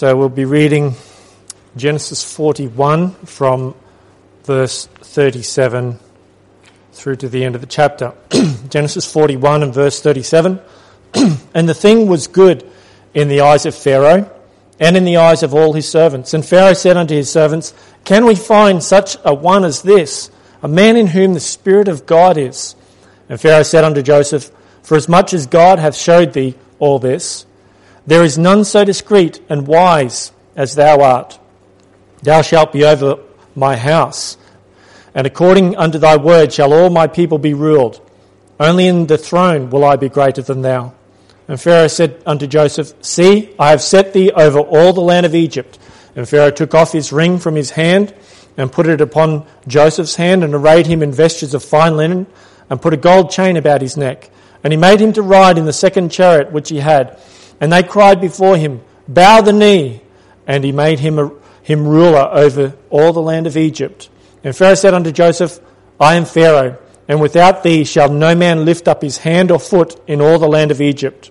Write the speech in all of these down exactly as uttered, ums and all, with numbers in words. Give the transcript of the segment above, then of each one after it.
So we'll be reading Genesis forty-one from verse thirty-seven through to the end of the chapter. Genesis forty-one and verse thirty-seven. And the thing was good in the eyes of Pharaoh and in the eyes of all his servants. And Pharaoh said unto his servants, Can we find such a one as this, a man in whom the Spirit of God is? And Pharaoh said unto Joseph, For as much as God hath showed thee all this, there is none so discreet and wise as thou art. Thou shalt be over my house, and according unto thy word shall all my people be ruled. Only in the throne will I be greater than thou. And Pharaoh said unto Joseph, See, I have set thee over all the land of Egypt. And Pharaoh took off his ring from his hand and put it upon Joseph's hand and arrayed him in vestures of fine linen and put a gold chain about his neck. And he made him to ride in the second chariot which he had. And they cried before him, Bow the knee. And he made him a, him ruler over all the land of Egypt. And Pharaoh said unto Joseph, I am Pharaoh, and without thee shall no man lift up his hand or foot in all the land of Egypt.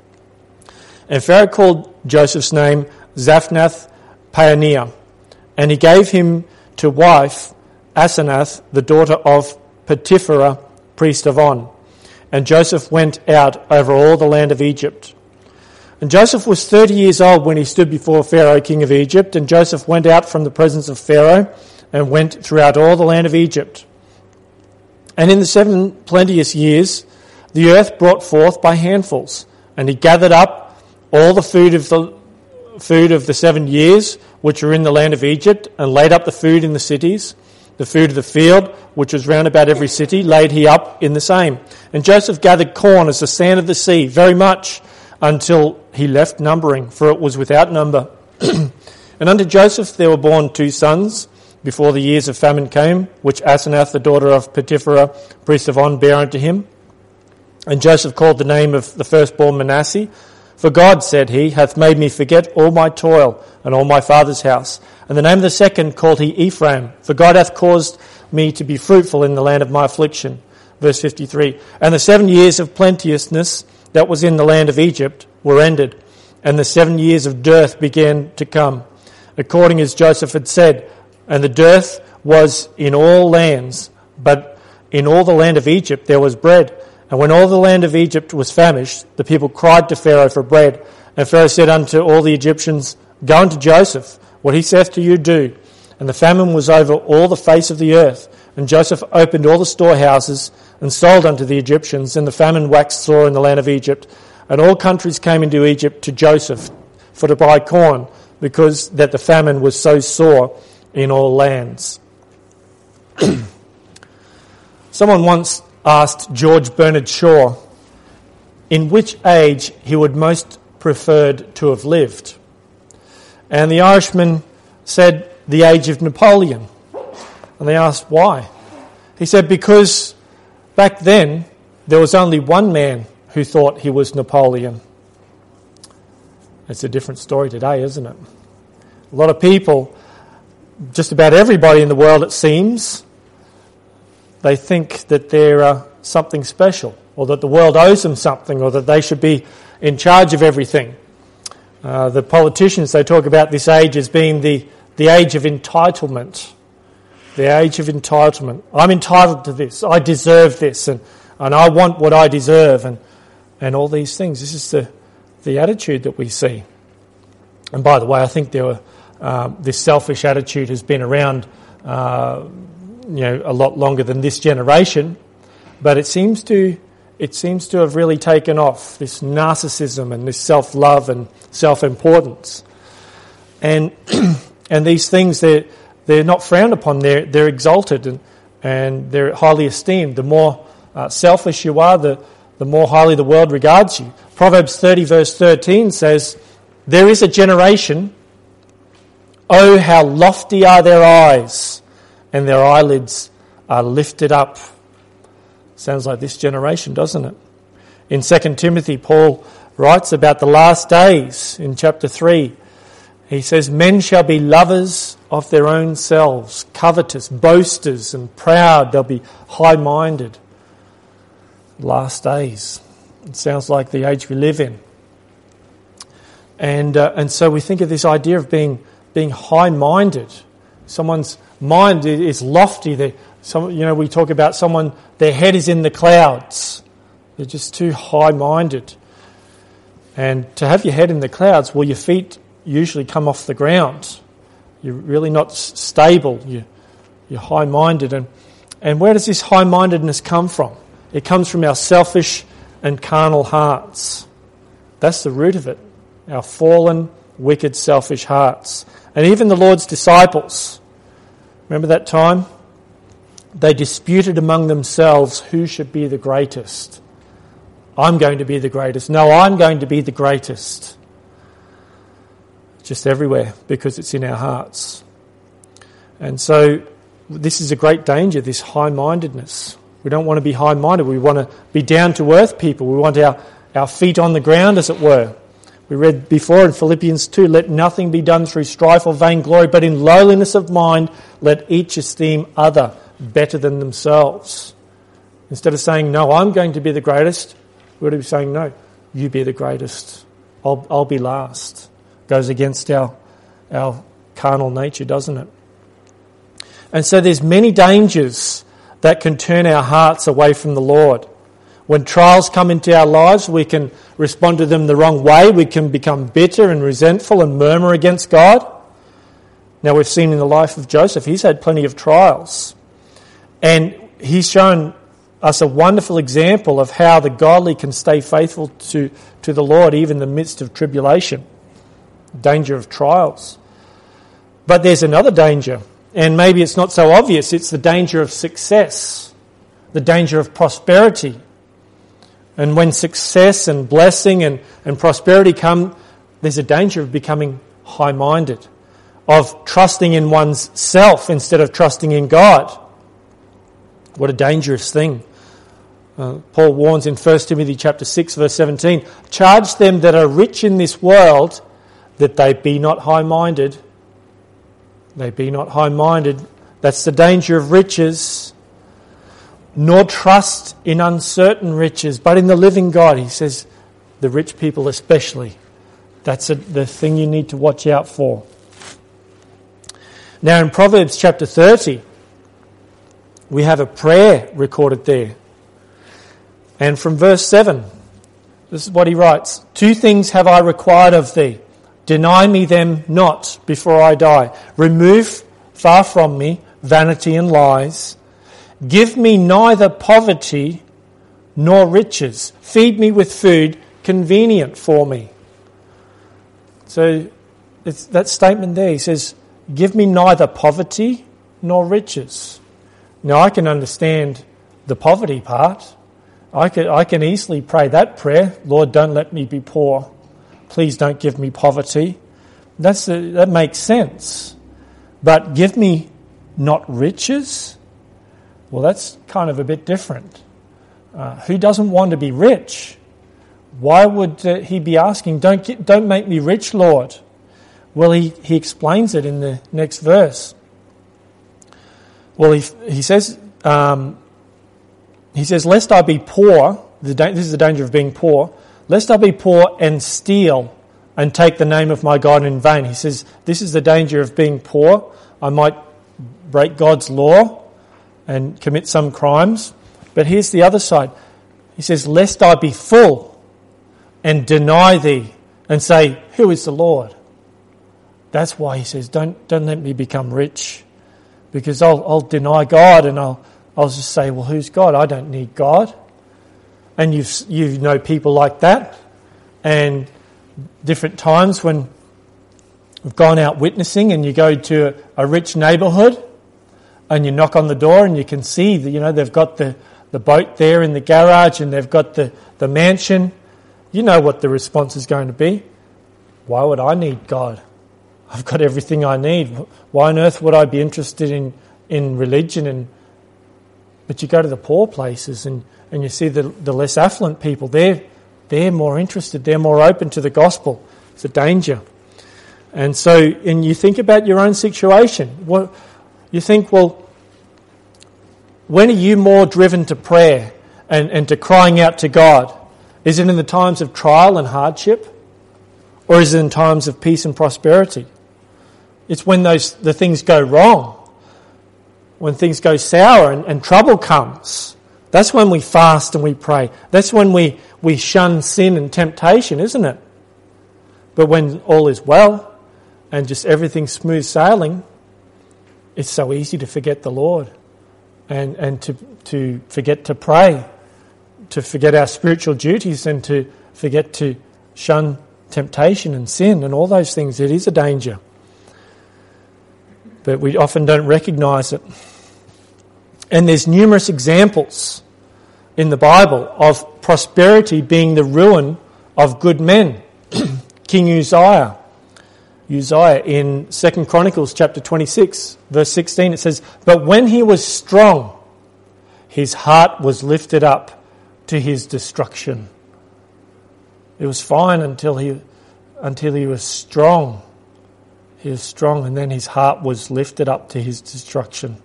And Pharaoh called Joseph's name Zaphnath Paaneah, and he gave him to wife Asenath, the daughter of Potipherah, priest of On. And Joseph went out over all the land of Egypt. And Joseph was thirty years old when he stood before Pharaoh, king of Egypt. And Joseph went out from the presence of Pharaoh and went throughout all the land of Egypt. And in the seven plenteous years, the earth brought forth by handfuls. And he gathered up all the food of the food of the seven years, which were in the land of Egypt, and laid up the food in the cities. The food of the field, which was round about every city, laid he up in the same. And Joseph gathered corn as the sand of the sea, very much, until he left numbering, for it was without number. And unto Joseph there were born two sons, before the years of famine came, which Asenath, the daughter of Potipherah, priest of On, bare unto him. And Joseph called the name of the firstborn Manasseh. For God, said he, hath made me forget all my toil and all my father's house. And the name of the second called he Ephraim. For God hath caused me to be fruitful in the land of my affliction. Verse fifty-three. And the seven years of plenteousness that was in the land of Egypt were ended, and the seven years of dearth began to come, according as Joseph had said. And the dearth was in all lands, but in all the land of Egypt there was bread. And when all the land of Egypt was famished, the people cried to Pharaoh for bread. And Pharaoh said unto all the Egyptians, Go unto Joseph, what he saith to you do. And the famine was over all the face of the earth. And Joseph opened all the storehouses and sold unto the Egyptians. And the famine waxed sore in the land of Egypt. And all countries came into Egypt to Joseph for to buy corn, because that the famine was so sore in all lands. Someone once asked George Bernard Shaw in which age he would most preferred to have lived. And the Irishman said the age of Napoleon. And they asked why. He said because back then there was only one man who thought he was Napoleon. It's a different story today, isn't it? A lot of people, just about everybody in the world it seems, they think that they're uh, something special, or that the world owes them something, or that they should be in charge of everything. Uh, the politicians, they talk about this age as being the, the age of entitlement. The age of entitlement. I'm entitled to this. I deserve this, and, and I want what I deserve, and, and all these things. This is the, the attitude that we see. And by the way, I think there were, uh, this selfish attitude has been around uh, you know, a lot longer than this generation, but it seems to it seems to have really taken off, this narcissism and this self-love and self-importance. And and these things, they're, they're not frowned upon, they're, they're exalted and, and they're highly esteemed. The more uh, selfish you are, the, the more highly the world regards you. Proverbs thirty verse thirteen says, There is a generation, oh how lofty are their eyes, and their eyelids are lifted up. Sounds like this generation, doesn't it? In Second Timothy, Paul writes about the last days in chapter three. He says, Men shall be lovers of their own selves, covetous, boasters, and proud. They'll be high-minded. Last days. It sounds like the age we live in. And uh, and so we think of this idea of being being high-minded. Someone's mind is lofty. They, some, you know, we talk about someone, their head is in the clouds. They're just too high-minded. And to have your head in the clouds, well, your feet usually come off the ground. You're really not s- stable. You, you're high-minded. And, and where does this high-mindedness come from? It comes from our selfish and carnal hearts. That's the root of it. Our fallen, wicked, selfish hearts. And even the Lord's disciples, remember that time? They disputed among themselves who should be the greatest. I'm going to be the greatest. No, I'm going to be the greatest. Just everywhere, because it's in our hearts. And so this is a great danger, this high-mindedness. We don't want to be high-minded. We want to be down-to-earth people. We want our, our feet on the ground, as it were. We read before in Philippians two, let nothing be done through strife or vainglory, but in lowliness of mind, let each esteem other better than themselves. Instead of saying, no, I'm going to be the greatest, we ought to be saying, no, you be the greatest. I'll, I'll be last. Goes against our, our carnal nature, doesn't it? And so there's many dangers that can turn our hearts away from the Lord. When trials come into our lives, we can respond to them the wrong way. We can become bitter and resentful and murmur against God. Now, we've seen in the life of Joseph, he's had plenty of trials. And he's shown us a wonderful example of how the godly can stay faithful to, to the Lord even in the midst of tribulation, danger of trials. But there's another danger, and maybe it's not so obvious. It's the danger of success, the danger of prosperity. And when success and blessing and, and prosperity come, there's a danger of becoming high-minded, of trusting in one's self instead of trusting in God. What a dangerous thing. Uh, Paul warns in First Timothy chapter six, verse seventeen, charge them that are rich in this world that they be not high-minded. They be not high-minded. That's the danger of riches. Nor trust in uncertain riches, but in the living God. He says, the rich people especially. That's a, the thing you need to watch out for. Now in Proverbs chapter thirty, we have a prayer recorded there. And from verse seven, this is what he writes. Two things have I required of thee. Deny me them not before I die. Remove far from me vanity and lies. Give me neither poverty nor riches. Feed me with food convenient for me. So it's that statement there. He says, give me neither poverty nor riches. Now I can understand the poverty part. I can, I can easily pray that prayer. Lord, don't let me be poor. Please don't give me poverty. That's a, that makes sense. But give me not riches? Well, that's kind of a bit different. Uh, who doesn't want to be rich? Why would uh, he be asking, don't get, don't make me rich, Lord? Well, he, he explains it in the next verse. Well, he, he says, um, he says, lest I be poor, the da- this is the danger of being poor, lest I be poor and steal and take the name of my God in vain. He says, this is the danger of being poor. I might break God's law and commit some crimes. But here's the other side. He says, lest I be full and deny thee and say, who is the Lord? That's why he says, don't, don't let me become rich, because I'll, I'll deny God and I'll, I'll just say, well, who's God? I don't need God. And you've, you know people like that. And different times when we've gone out witnessing and you go to a rich neighbourhood and you knock on the door and you can see that, you know, they've got the, the boat there in the garage and they've got the, the mansion. You know what the response is going to be. Why would I need God? I've got everything I need. Why on earth would I be interested in, in religion? And but you go to the poor places and, and you see the, the less affluent people. They're, they're more interested. They're more open to the gospel. It's a danger. And so, and you think about your own situation. What you think, well, when are you more driven to prayer and, and to crying out to God? Is it in the times of trial and hardship? Or is it in times of peace and prosperity? It's when those the things go wrong, when things go sour and, and trouble comes. That's when we fast and we pray. That's when we, we shun sin and temptation, isn't it? But when all is well and just everything's smooth sailing, it's so easy to forget the Lord and, and to, to forget to pray, to forget our spiritual duties and to forget to shun temptation and sin and all those things. It is a danger. But we often don't recognise it. And there's numerous examples in the Bible of prosperity being the ruin of good men. King Uzziah. Uzziah in Second Chronicles chapter twenty-six, verse sixteen, it says, "But when he was strong, his heart was lifted up to his destruction." It was fine until he until he was strong. He was strong, and then his heart was lifted up to his destruction.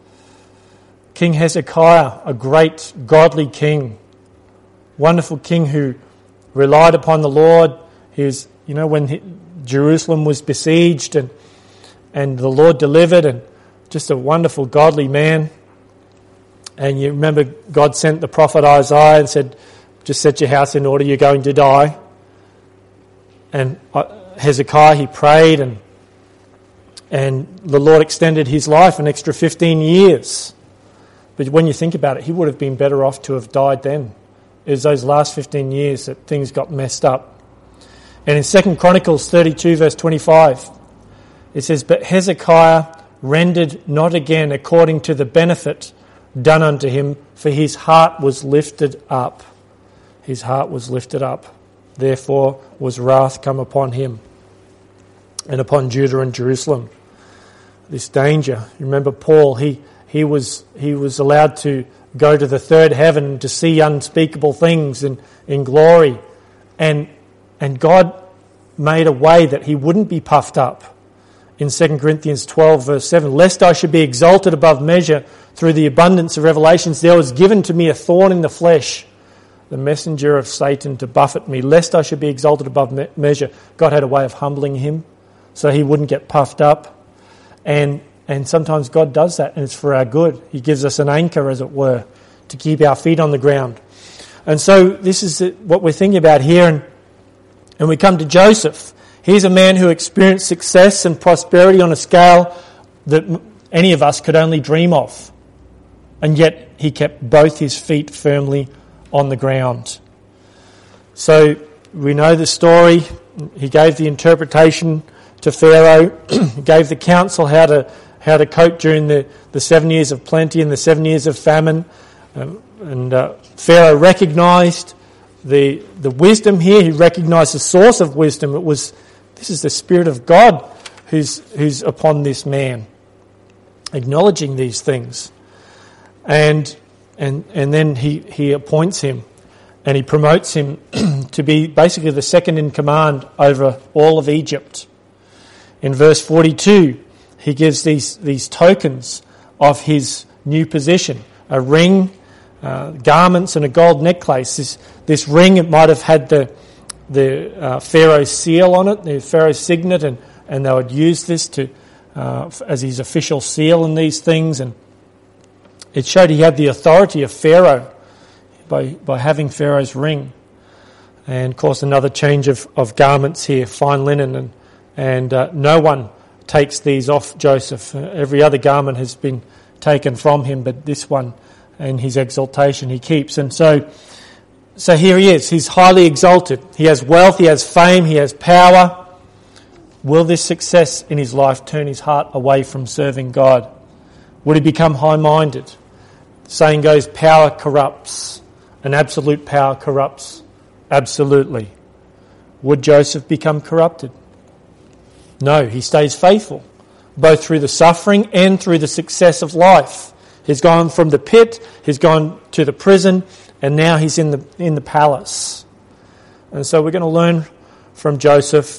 King Hezekiah, a great godly king, wonderful king who relied upon the Lord. He was, you know, when he, Jerusalem was besieged and and the Lord delivered, and just a wonderful godly man. And you remember God sent the prophet Isaiah and said, "Just set your house in order, you're going to die." And Hezekiah, he prayed, and and the Lord extended his life an extra fifteen years. But when you think about it, he would have been better off to have died then. It was those last fifteen years that things got messed up. And in Second Chronicles thirty-two, verse twenty-five, it says, "But Hezekiah rendered not again according to the benefit done unto him, for his heart was lifted up." His heart was lifted up. Therefore was wrath come upon him and upon Judah and Jerusalem. This danger. Remember Paul, he he was he was allowed to go to the third heaven to see unspeakable things in, in glory. And and God made a way that he wouldn't be puffed up. In Second Corinthians twelve, verse seven, "Lest I should be exalted above measure through the abundance of revelations, there was given to me a thorn in the flesh, the messenger of Satan to buffet me, lest I should be exalted above me- measure." God had a way of humbling him so he wouldn't get puffed up. And and sometimes God does that, and it's for our good. He gives us an anchor, as it were, to keep our feet on the ground. And so this is what we're thinking about here. And, and we come to Joseph. He's a man who experienced success and prosperity on a scale that any of us could only dream of. And yet he kept both his feet firmly on the ground. So we know the story. He gave the interpretation to Pharaoh, gave the counsel how to how to cope during the, the seven years of plenty and the seven years of famine. Um, and uh, Pharaoh recognised the the wisdom here. He recognised the source of wisdom. It was, this is the Spirit of God who's who's upon this man, acknowledging these things. And and and then he, he appoints him and he promotes him to be basically the second in command over all of Egypt. In verse forty-two, he gives these, these tokens of his new position, a ring, uh, garments and a gold necklace. This, this ring, it might have had the the uh, Pharaoh's seal on it, the Pharaoh's signet, and, and they would use this to uh, as his official seal in these things. And it showed he had the authority of Pharaoh by, by having Pharaoh's ring. And of course another change of, of garments here, fine linen, and And uh, no one takes these off Joseph. Uh, every other garment has been taken from him, but this one and his exaltation he keeps. And so so here he is. He's highly exalted. He has wealth, he has fame, he has power. Will this success in his life turn his heart away from serving God? Would he become high-minded? The saying goes, power corrupts, and absolute power corrupts absolutely. Would Joseph become corrupted? No, he stays faithful, both through the suffering and through the success of life. He's gone from the pit, he's gone to the prison, and now he's in the in the palace. And so we're going to learn from Joseph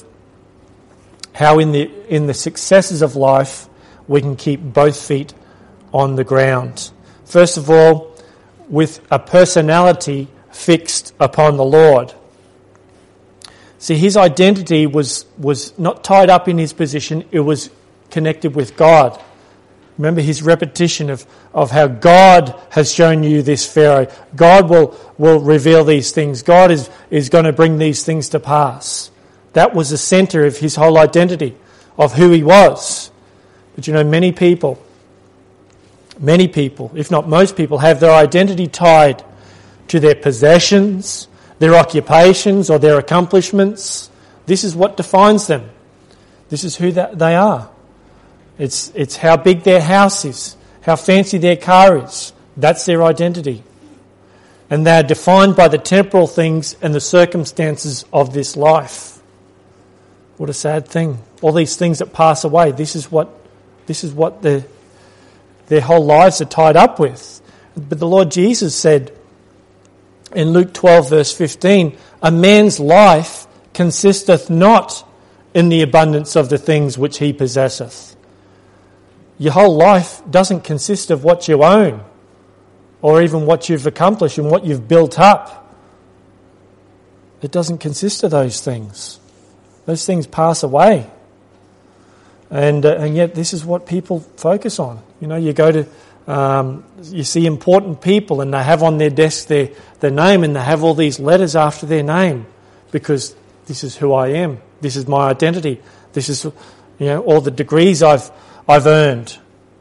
how in the in the successes of life we can keep both feet on the ground. First of all, with a personality fixed upon the Lord. See, his identity was, was not tied up in his position, it was connected with God. Remember his repetition of, of how God has shown you this, Pharaoh. God will, will reveal these things. God is, is going to bring these things to pass. That was the centre of his whole identity, of who he was. But you know, many people, many people, if not most people, have their identity tied to their possessions, their occupations, or their accomplishments. This is what defines them. This is who they are. It's it's how big their house is, how fancy their car is. That's their identity. And they're defined by the temporal things and the circumstances of this life. What a sad thing. All these things that pass away, this is what this is what their, their whole lives are tied up with. But the Lord Jesus said in Luke twelve verse fifteen, a man's life consisteth not in the abundance of the things which he possesseth. Your whole life doesn't consist of what you own or even what you've accomplished and what you've built up. It doesn't consist of those things. Those things pass away. And uh, and yet this is what people focus on. You know, you go to, um, you see important people and they have on their desk their, their name and they have all these letters after their name because this is who I am. This is my identity. This is, you know, all the degrees I've I've earned.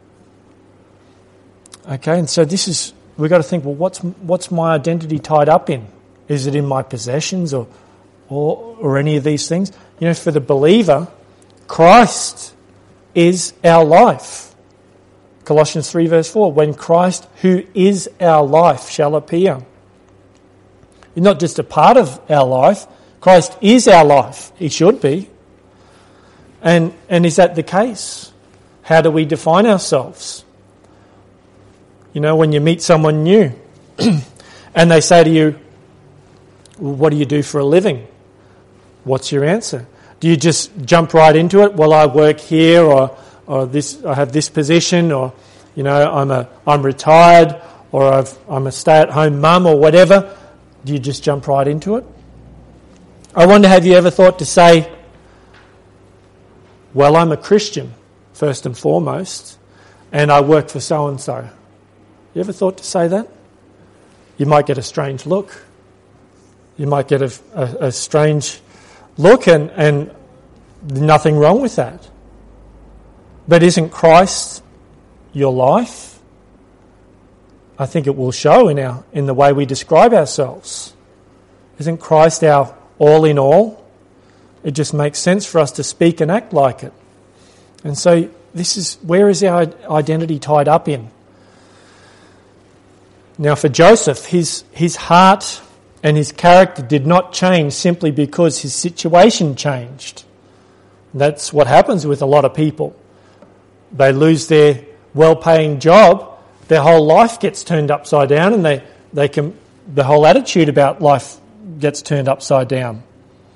Okay, and so this is, we've got to think, well, what's what's my identity tied up in? Is it in my possessions or or or any of these things? You know, for the believer, Christ is our life. Colossians three verse four, when Christ, who is our life, shall appear. He's not just a part of our life, Christ is our life. He should be. And and is that the case? How do we define ourselves? You know, when you meet someone new and they say to you, well, what do you do for a living? What's your answer? Do you just jump right into it? Well, I work here, or or this, I have this position, or you know, I'm a I'm retired, or I've, I'm a stay-at-home mum, or whatever. Do you just jump right into it? I wonder, have you ever thought to say, well, I'm a Christian, first and foremost, and I work for so-and-so. You ever thought to say that? You might get a strange look. You might get a, a, a strange look, and, and nothing wrong with that. But isn't Christ your life? I think it will show in our in the way we describe ourselves. Isn't Christ our all in all? It just makes sense for us to speak and act like it. And so this is, where is our identity tied up in? Now for Joseph, his his heart and his character did not change simply because his situation changed. That's what happens with a lot of people. They lose their well-paying job, their whole life gets turned upside down, and they, they can the whole attitude about life gets turned upside down.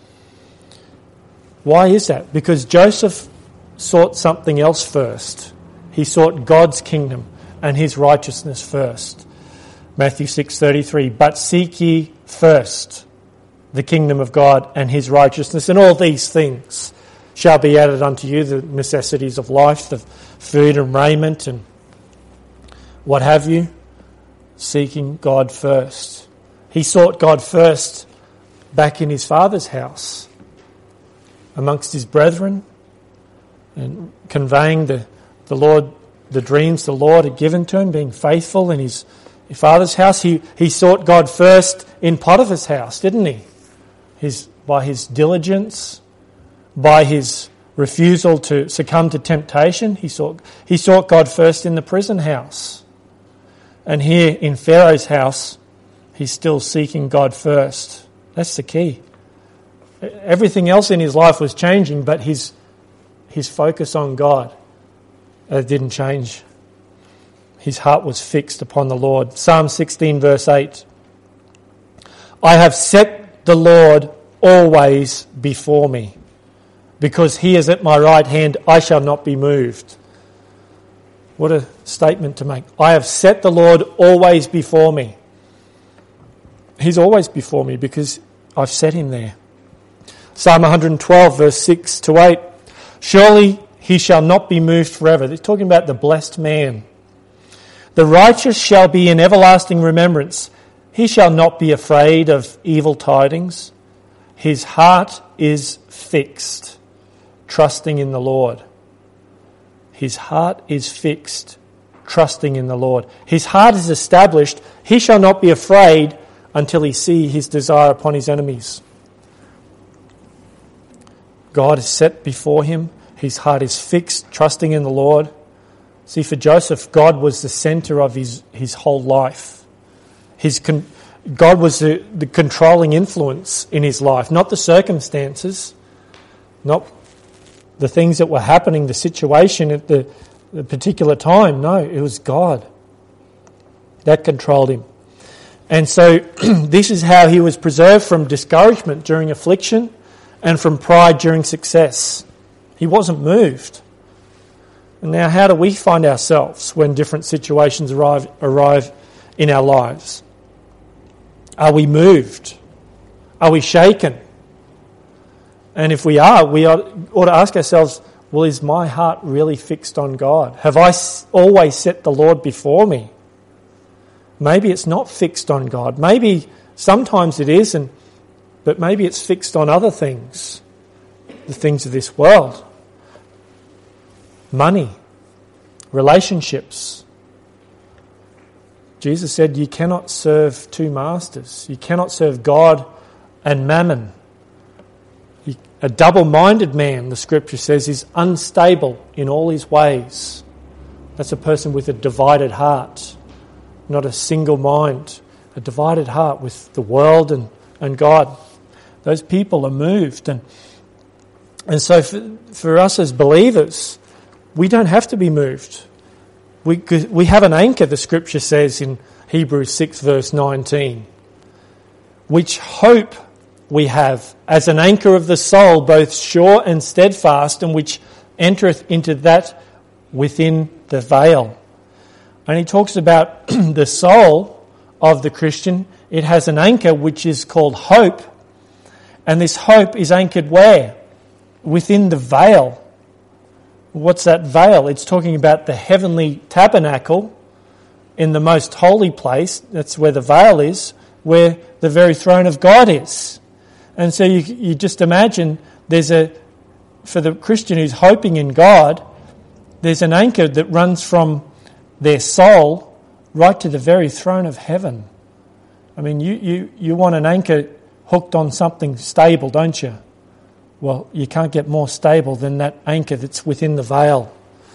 Why is that? Because Joseph sought something else first. He sought God's kingdom and his righteousness first. Matthew six thirty-three, but seek ye first the kingdom of God and his righteousness, and all these things shall be added unto you, the necessities of life, the food and raiment and what have you. Seeking God first. He sought God first back in his father's house, amongst his brethren, and conveying the, the Lord, the dreams the Lord had given to him, being faithful in his, his father's house. He he sought God first in Potiphar's house, didn't he? His by his diligence, by his refusal to succumb to temptation, he sought he sought God first in the prison house. And here in Pharaoh's house, he's still seeking God first. That's the key. Everything else in his life was changing, but his his focus on God uh, didn't change. His heart was fixed upon the Lord. Psalm sixteen verse eight. I have set the Lord always before me. Because he is at my right hand, I shall not be moved. What a statement to make. I have set the Lord always before me. He's always before me because I've set him there. Psalm one twelve, verse six to eight. Surely he shall not be moved forever. They're talking about the blessed man. The righteous shall be in everlasting remembrance. He shall not be afraid of evil tidings. His heart is fixed, trusting in the Lord. His heart is fixed, trusting in the Lord. His heart is established. He shall not be afraid until he see his desire upon his enemies. God is set before him. His heart is fixed, trusting in the Lord. See, for Joseph, God was the centre of his, his whole life. His con- God was the, the controlling influence in his life, not the circumstances, not the things that were happening, the situation at the, the particular time. No, it was God that controlled him. And so this is how he was preserved from discouragement during affliction and from pride during success. He wasn't moved. And now how do we find ourselves when different situations arrive, arrive in our lives? Are we moved? Are we shaken? And if we are, we ought, ought to ask ourselves, well, is my heart really fixed on God? Have I always set the Lord before me? Maybe it's not fixed on God. Maybe sometimes it is, and but maybe it's fixed on other things, the things of this world. Money, relationships. Jesus said you cannot serve two masters. You cannot serve God and mammon. A double-minded man, the scripture says, is unstable in all his ways. That's a person with a divided heart, not a single mind. A divided heart with the world and, and God. Those people are moved. And, and so for, for us as believers, we don't have to be moved. We, we have an anchor, the scripture says in Hebrews six verse nineteen, which hope we have as an anchor of the soul, both sure and steadfast, and which entereth into that within the veil. And he talks about the soul of the Christian. It has an anchor which is called hope. And this hope is anchored where? Within the veil. What's that veil? It's talking about the heavenly tabernacle in the most holy place. That's where the veil is, where the very throne of God is. And so you, you just imagine there's a, for the Christian who's hoping in God, there's an anchor that runs from their soul right to the very throne of heaven. I mean, you, you, you want an anchor hooked on something stable, don't you? Well, you can't get more stable than that anchor that's within the veil.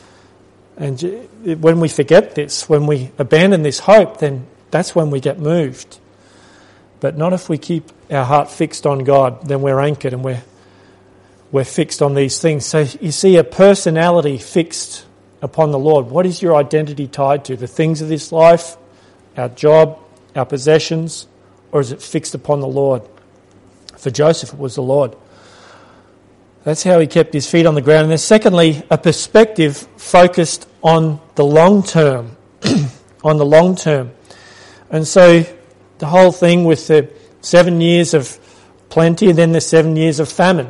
And when we forget this, when we abandon this hope, then that's when we get moved. But not if we keep our heart fixed on God, then we're anchored and we're we're fixed on these things. So you see a personality fixed upon the Lord. What is your identity tied to? The things of this life, our job, our possessions, or is it fixed upon the Lord? For Joseph, it was the Lord. That's how he kept his feet on the ground. And then secondly, a perspective focused on the long term. on the long term. And so the whole thing with the seven years of plenty and then the seven years of famine.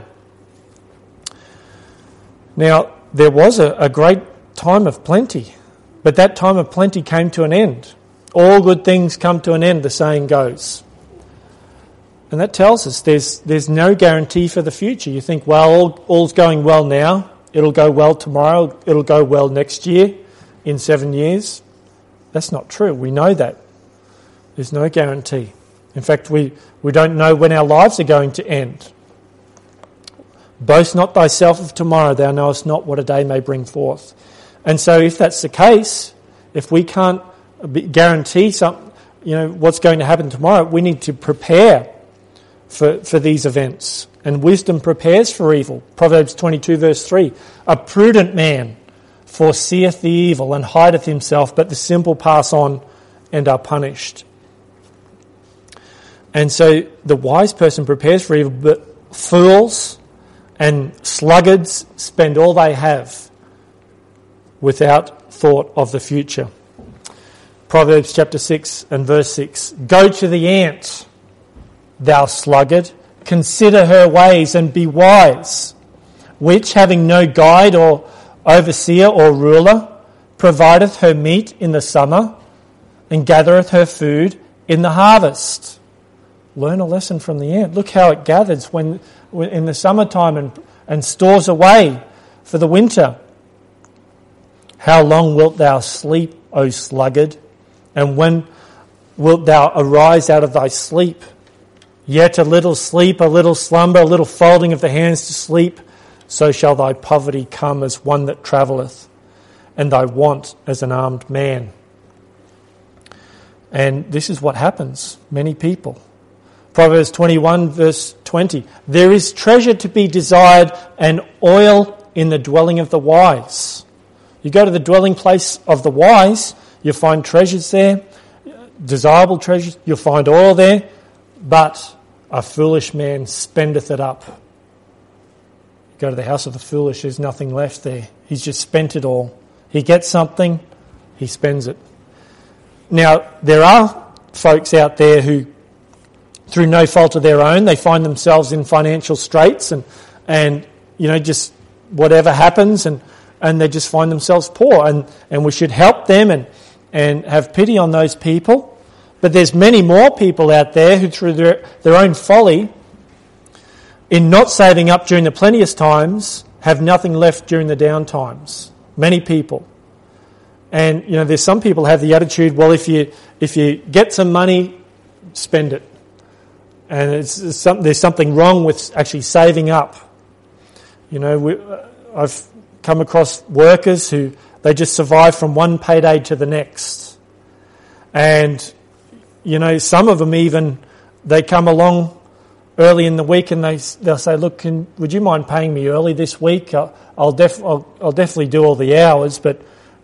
Now, there was a, a great time of plenty, but that time of plenty came to an end. All good things come to an end, the saying goes. And that tells us there's there's no guarantee for the future. You think, well, all, all's going well now. It'll go well tomorrow. It'll go well next year, in seven years. That's not true. We know that. There's no guarantee. In fact, we, we don't know when our lives are going to end. Boast not thyself of tomorrow, thou knowest not what a day may bring forth. And so if that's the case, if we can't guarantee some, you know, what's going to happen tomorrow, we need to prepare for, for these events. And wisdom prepares for evil. Proverbs twenty-two verse three. A prudent man foreseeth the evil and hideth himself, but the simple pass on and are punished. And so the wise person prepares for evil, but fools and sluggards spend all they have without thought of the future. Proverbs chapter six and verse six. Go to the ant, thou sluggard, consider her ways and be wise, which, having no guide or overseer or ruler, provideth her meat in the summer and gathereth her food in the harvest. Learn a lesson from the ant. Look how it gathers when, when in the summertime and, and stores away for the winter. How long wilt thou sleep, O sluggard? And when wilt thou arise out of thy sleep? Yet a little sleep, a little slumber, a little folding of the hands to sleep, so shall thy poverty come as one that travelleth, and thy want as an armed man. And this is what happens, many people. Proverbs twenty-one verse twenty. There is treasure to be desired and oil in the dwelling of the wise. You go to the dwelling place of the wise, you'll find treasures there, desirable treasures, you'll find oil there, but a foolish man spendeth it up. You go to the house of the foolish, there's nothing left there. He's just spent it all. He gets something, he spends it. Now, there are folks out there who, through no fault of their own, they find themselves in financial straits and, and you know, just whatever happens and, and they just find themselves poor. And, and we should help them and, and have pity on those people. But there's many more people out there who, through their, their own folly, in not saving up during the plenteous times, have nothing left during the down times. Many people. And, you know, there's some people have the attitude, well, if you if you get some money, spend it. And it's, it's some, there's something wrong with actually saving up. You know, we, I've come across workers who, they just survive from one payday to the next. And, you know, some of them even, they come along early in the week and they, they'll say, look, can, would you mind paying me early this week? I'll, I'll, def, I'll, I'll definitely do all the hours, but...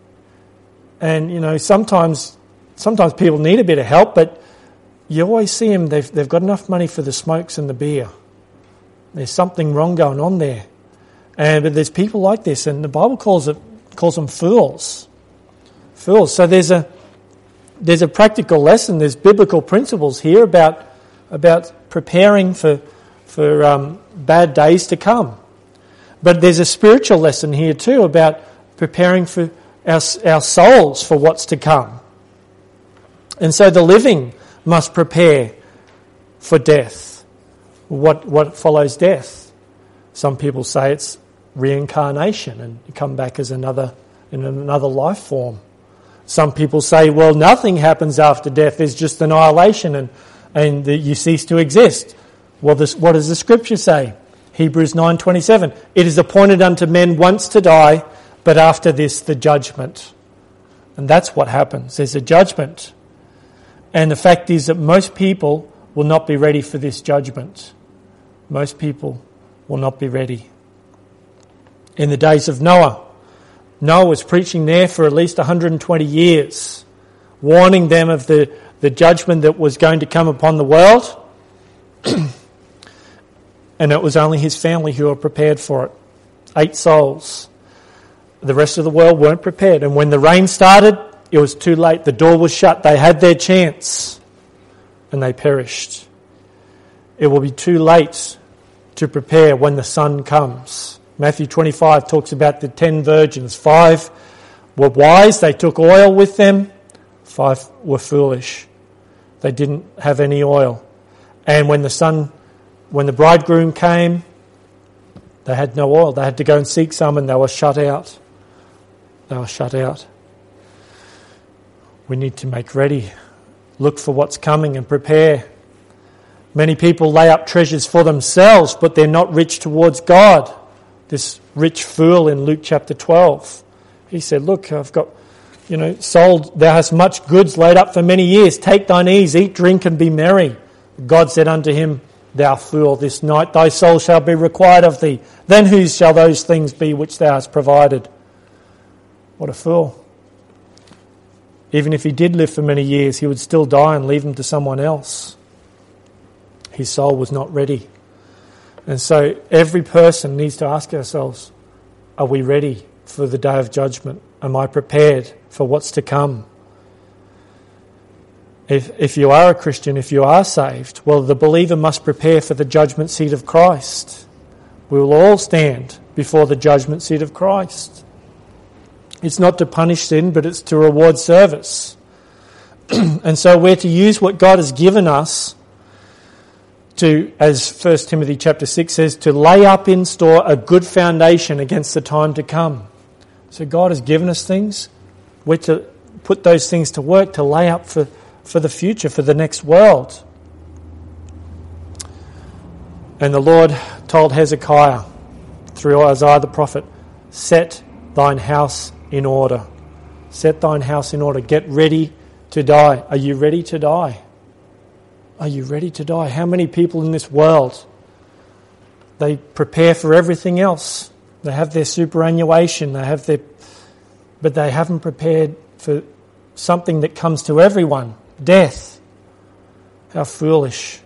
And, you know, sometimes sometimes people need a bit of help, but you always see them, they've, they've got enough money for the smokes and the beer. There's something wrong going on there. And but there's people like this, and the Bible calls it calls them fools. Fools. So there's a there's a practical lesson, there's biblical principles here about about preparing for for um, bad days to come. But there's a spiritual lesson here too about preparing for Our, our souls for what's to come. And so the living must prepare for death. What what follows death? Some people say it's reincarnation and you come back as another in another life form. Some people say, well, nothing happens after death, there's just annihilation and, and the, you cease to exist. Well, this, what does the scripture say? Hebrews nine twenty-seven. It is appointed unto men once to die, but after this, the judgment. And that's what happens. There's a judgment. And the fact is that most people will not be ready for this judgment. Most people will not be ready. In the days of Noah, Noah was preaching there for at least one hundred twenty years, warning them of the, the judgment that was going to come upon the world. And it was only his family who were prepared for it. Eight souls. The rest of the world weren't prepared. And when the rain started, it was too late. The door was shut. They had their chance and they perished. It will be too late to prepare when the sun comes. Matthew twenty-five talks about the ten virgins. Five were wise. They took oil with them. Five were foolish. They didn't have any oil. And when the sun, when the bridegroom came, they had no oil. They had to go and seek some and they were shut out. They were shut out. We need to make ready. Look for what's coming and prepare. Many people lay up treasures for themselves, but they're not rich towards God. This rich fool in Luke chapter twelve, he said, look, I've got, you know, sold, thou hast much goods laid up for many years. Take thine ease, eat, drink, and be merry. God said unto him, thou fool, this night thy soul shall be required of thee. Then whose shall those things be which thou hast provided? What a fool. Even if he did live for many years, he would still die and leave them to someone else. His soul was not ready. And so every person needs to ask ourselves, are we ready for the day of judgment? Am I prepared for what's to come? If, if you are a Christian, if you are saved, well, the believer must prepare for the judgment seat of Christ. We will all stand before the judgment seat of Christ. It's not to punish sin, but it's to reward service. And so we're to use what God has given us to, as First Timothy chapter six says, to lay up in store a good foundation against the time to come. So God has given us things. We're to put those things to work, to lay up for, for the future, for the next world. And the Lord told Hezekiah through Isaiah the prophet, set thine house in order. Set thine house in order. Get ready to die. Are you ready to die? Are you ready to die? How many people in this world, they prepare for everything else. They have their superannuation, they have their, but they haven't prepared for something that comes to everyone, death. How foolish.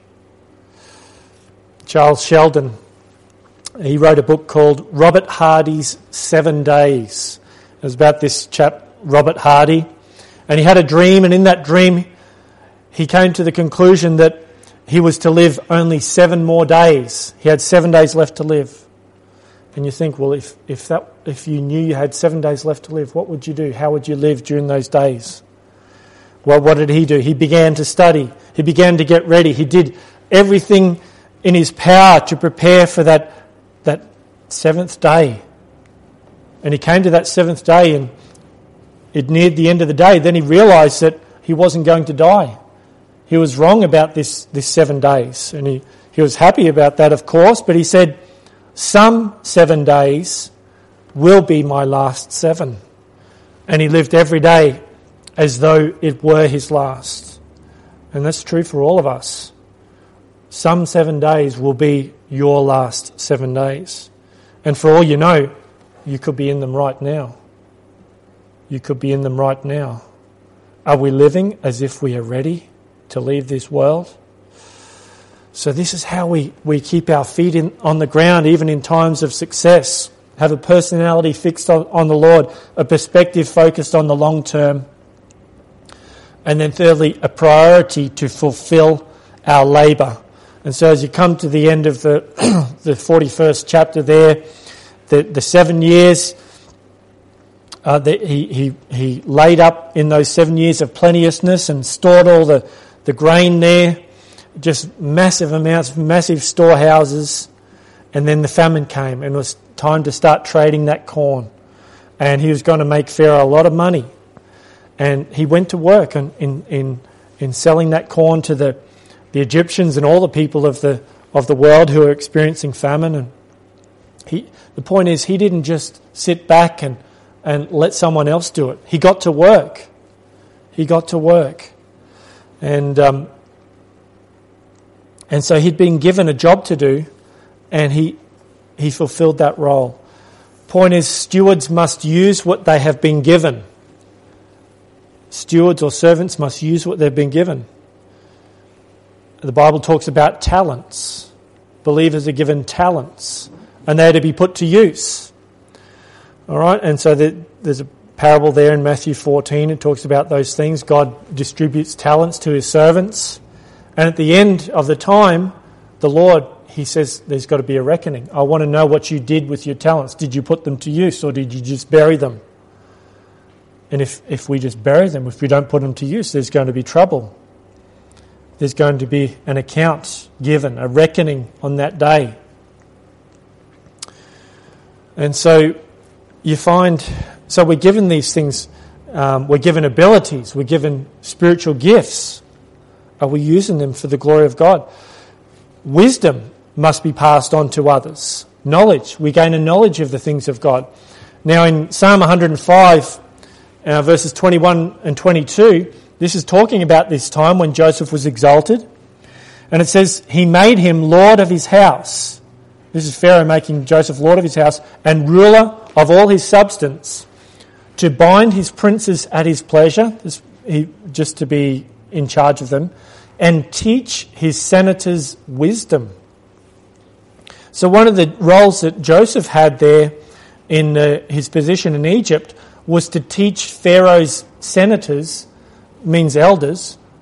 Charles Sheldon, he wrote a book called Robert Hardy's Seven Days. It was about this chap, Robert Hardy, and he had a dream, and in that dream he came to the conclusion that he was to live only seven more days. He had seven days left to live. And you think, well, if, if that if you knew you had seven days left to live, what would you do? How would you live during those days? Well, what did he do? He began to study. He began to get ready. He did everything in his power to prepare for that, that seventh day. And he came to that seventh day, and it neared the end of the day. Then he realised that he wasn't going to die. He was wrong about this, this seven days. And he, he was happy about that, of course, but he said, some seven days will be my last seven. And he lived every day as though it were his last. And that's true for all of us. Some seven days will be your last seven days. And for all you know, you could be in them right now. You could be in them right now. Are we living as if we are ready to leave this world? So this is how we, we keep our feet in, on the ground, even in times of success. Have a personality fixed on, on the Lord, a perspective focused on the long term. And then thirdly, a priority to fulfill our labour. And so as you come to the end of the, the forty-first chapter there, the, the seven years, uh, the, he, he, he laid up in those seven years of plenteousness and stored all the, the grain there. Just massive amounts, massive storehouses. And then the famine came, and it was time to start trading that corn. And he was going to make Pharaoh a lot of money. And he went to work in, in, in, in selling that corn to the, the Egyptians and all the people of the of the world who were experiencing famine. And he, the point is, he didn't just sit back and, and let someone else do it. He got to work. He got to work. And... Um, And so he'd been given a job to do, and he he fulfilled that role. Point is, stewards must use what they have been given. Stewards or servants must use what they've been given. The Bible talks about talents. Believers are given talents, and they're to be put to use. All right, and so there's a parable there in Matthew fourteen. It talks about those things. God distributes talents to his servants. And at the end of the time, the Lord, he says, there's got to be a reckoning. I want to know what you did with your talents. Did you put them to use, or did you just bury them? And if, if we just bury them, if we don't put them to use, there's going to be trouble. There's going to be an account given, a reckoning on that day. And so you find, so we're given these things, um, we're given abilities, we're given spiritual gifts. Are we using them for the glory of God? Wisdom must be passed on to others. Knowledge. We gain a knowledge of the things of God. Now in Psalm one hundred five, uh, verses twenty-one and twenty-two, this is talking about this time when Joseph was exalted. And it says, he made him Lord of his house. This is Pharaoh making Joseph Lord of his house and ruler of all his substance, to bind his princes at his pleasure, this, he, just to be in charge of them, and teach his senators wisdom. So one of the roles that Joseph had there in uh, his position in Egypt was to teach Pharaoh's senators, means elders,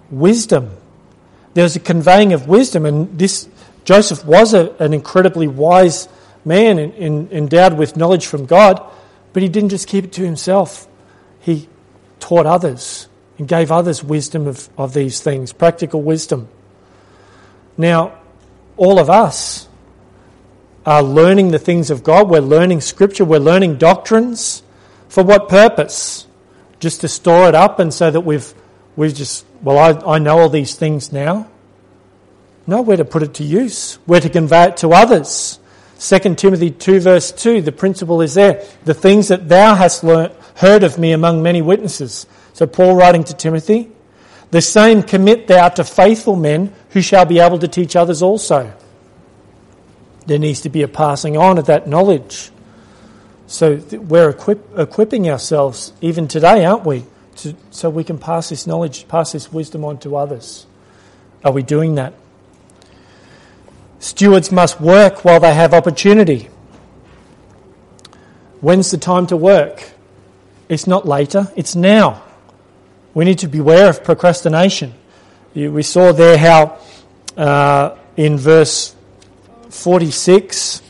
wisdom. There was a conveying of wisdom, and this Joseph was a, an incredibly wise man in, in, endowed with knowledge from God, but he didn't just keep it to himself. He taught others and gave others wisdom of, of these things, practical wisdom. Now, all of us are learning the things of God. We're learning Scripture. We're learning doctrines. For what purpose? Just to store it up and so that we've we've just, well, I, I know all these things now. No, we're to put it to use. We're to convey it to others. Second Timothy two verse two, the principle is there. The things that thou hast learnt, heard of me among many witnesses. So Paul writing to Timothy, the same commit thou to faithful men who shall be able to teach others also. There needs to be a passing on of that knowledge. So we're equip, equipping ourselves even today, aren't we? To, so we can pass this knowledge, pass this wisdom on to others. Are we doing that? Stewards must work while they have opportunity. When's the time to work? It's not later, it's now. We need to beware of procrastination. We saw there how uh, in verse forty-six,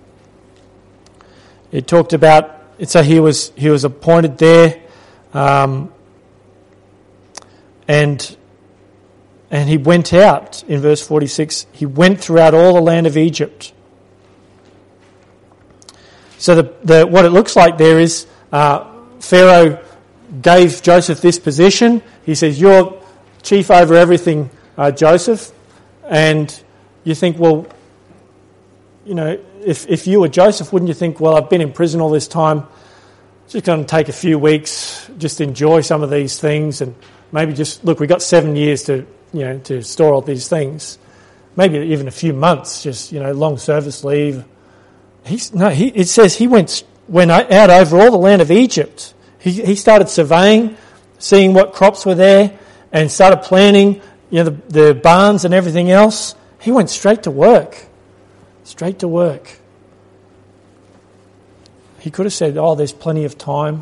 it talked about, so he was he was appointed there, um, and and he went out, in verse forty-six, he went throughout all the land of Egypt. So the, the what it looks like there is uh, Pharaoh gave Joseph this position. He says, you're chief over everything, uh, Joseph. And you think, well, you know, if if you were Joseph, wouldn't you think, well, I've been in prison all this time, just going to take a few weeks, just enjoy some of these things, and maybe just, look, we've got seven years to, you know, to store all these things. Maybe even a few months, just, you know, long service leave. He's, no, he, it says he went went out over all the land of Egypt. He, he started surveying, seeing what crops were there, and started planning, you know, the, the barns and everything else. He went straight to work. Straight to work. He could have said, oh, there's plenty of time.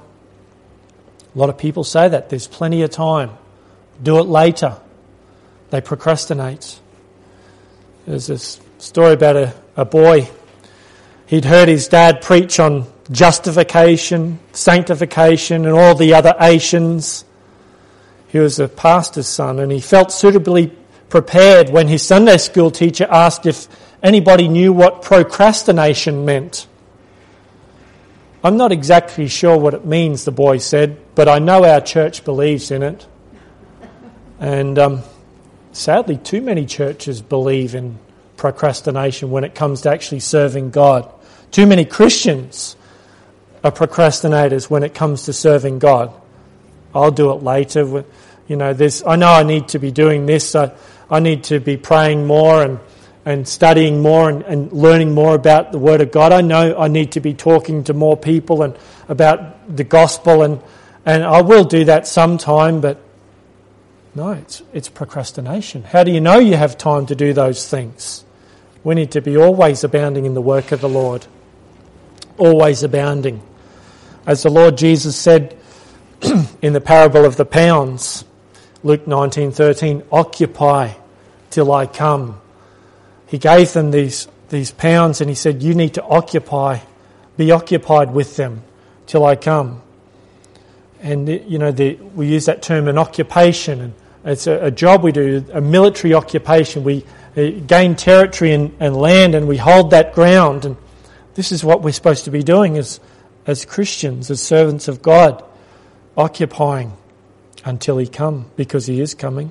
A lot of people say that. There's plenty of time. Do it later. They procrastinate. There's this story about a, a boy. He'd heard his dad preach on justification, sanctification, and all the other Asians. He was a pastor's son, and he felt suitably prepared when his Sunday school teacher asked if anybody knew what procrastination meant. I'm not exactly sure what it means, the boy said, but I know our church believes in it. And um, sadly, too many churches believe in procrastination when it comes to actually serving God. Too many Christians are procrastinators when it comes to serving God. I'll do it later. You know, there's, I know I need to be doing this. I, I need to be praying more and, and studying more and, and learning more about the Word of God. I know I need to be talking to more people and about the gospel, and, and I will do that sometime, but no, it's, it's procrastination. How do you know you have time to do those things? We need to be always abounding in the work of the Lord. Always abounding. As the Lord Jesus said in the parable of the pounds, Luke nineteen thirteen, occupy till I come. He gave them these, these pounds and he said, you need to occupy, be occupied with them till I come. And, you know, the, we use that term, an occupation, and it's a, a job we do, a military occupation. We gain territory and, and land, and we hold that ground. And this is what we're supposed to be doing as, as Christians, as servants of God, occupying until he come, because he is coming.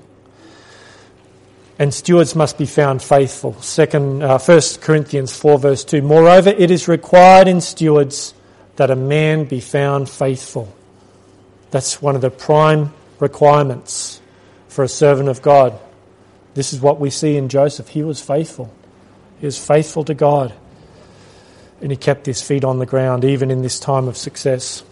And stewards must be found faithful. Second, uh, First Corinthians four verse two. Moreover, it is required in stewards that a man be found faithful. That's one of the prime requirements for a servant of God. This is what we see in Joseph. He was faithful. He was faithful to God. And he kept his feet on the ground even in this time of success.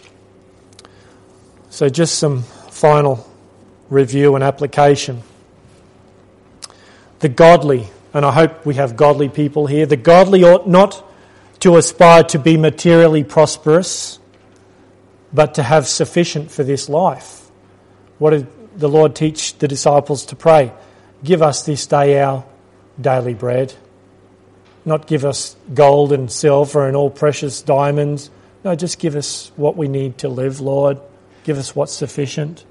So just some final review and application. The godly, and I hope we have godly people here, the godly ought not to aspire to be materially prosperous, but to have sufficient for this life. What did, the Lord teach the disciples to pray? Give us this day our daily bread. Not give us gold and silver and all precious diamonds. No, just give us what we need to live, Lord. Give us what's sufficient.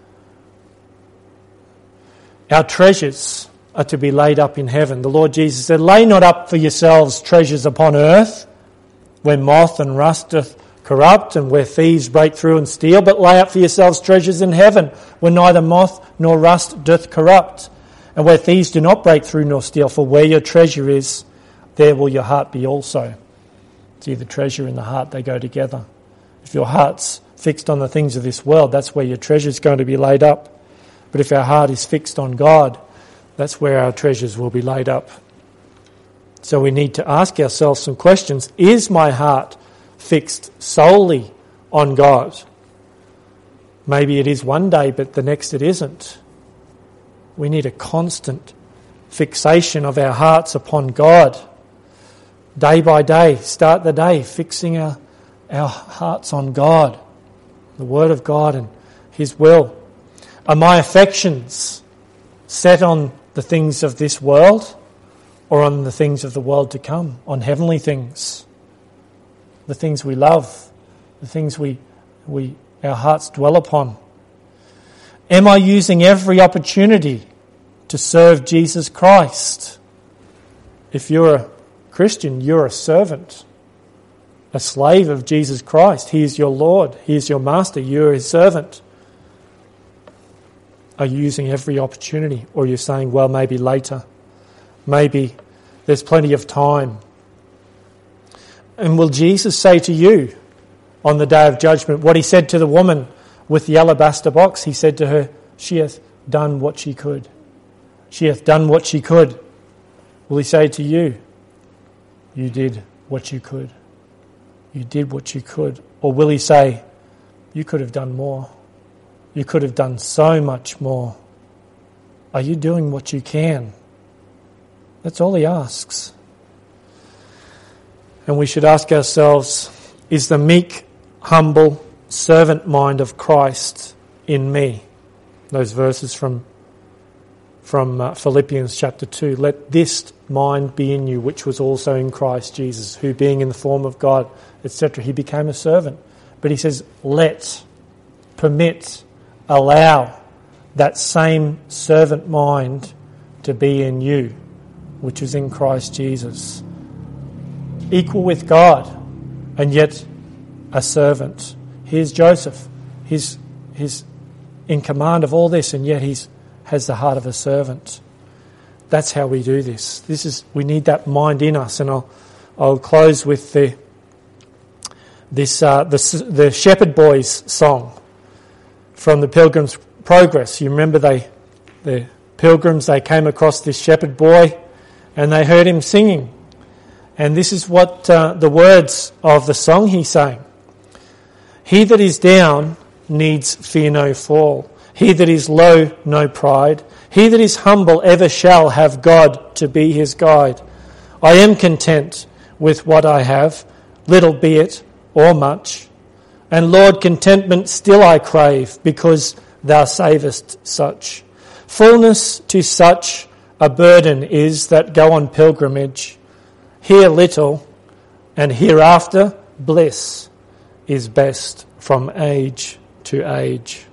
Our treasures are to be laid up in heaven. The Lord Jesus said, lay not up for yourselves treasures upon earth, where moth and rust doth corrupt, and where thieves break through and steal, but lay up for yourselves treasures in heaven, where neither moth nor rust doth corrupt, and where thieves do not break through nor steal. For where your treasure is, there will your heart be also. See, the treasure and the heart, they go together. If your heart's fixed on the things of this world, that's where your treasure is going to be laid up. But if our heart is fixed on God, that's where our treasures will be laid up. So we need to ask ourselves some questions. Is my heart fixed solely on God? Maybe it is one day, but the next it isn't. We need a constant fixation of our hearts upon God. Day by day, start the day fixing our, our hearts on God, the Word of God and His will. Are my affections set on the things of this world or on the things of the world to come, on heavenly things, the things we love, the things we we our hearts dwell upon? Am I using every opportunity to serve Jesus Christ? If you're a Christian, you're a servant, a slave of Jesus Christ. He is your Lord. He is your master. You're His servant. Are you using every opportunity? Or are you saying, well, maybe later. Maybe there's plenty of time. And will Jesus say to you on the day of judgment what He said to the woman with the alabaster box? He said to her, she hath done what she could. She hath done what she could. Will He say to you, you did what you could. You did what you could. Or will He say, you could have done more. You could have done so much more. Are you doing what you can? That's all He asks. And we should ask ourselves, is the meek, humble, servant mind of Christ in me? Those verses from, from uh, Philippians chapter two. Let this mind be in you, which was also in Christ Jesus, who being in the form of God, et cetera, He became a servant. But He says, let, permit, allow that same servant mind to be in you, which is in Christ Jesus. Equal with God, and yet a servant. Here's Joseph. He's, he's in command of all this, and yet he has the heart of a servant. That's how we do this. This is we need that mind in us. And I'll I'll close with the this uh, the the Shepherd Boys song from the Pilgrim's Progress. You remember they the pilgrims, they came across this shepherd boy and they heard him singing. And this is what uh, the words of the song he sang. He that is down needs fear no fall. He that is low, no pride. He that is humble ever shall have God to be his guide. I am content with what I have, little be it or much. And Lord, contentment still I crave, because thou savest such. Fullness to such a burden is that go on pilgrimage. Here little, and hereafter bliss is best from age to age.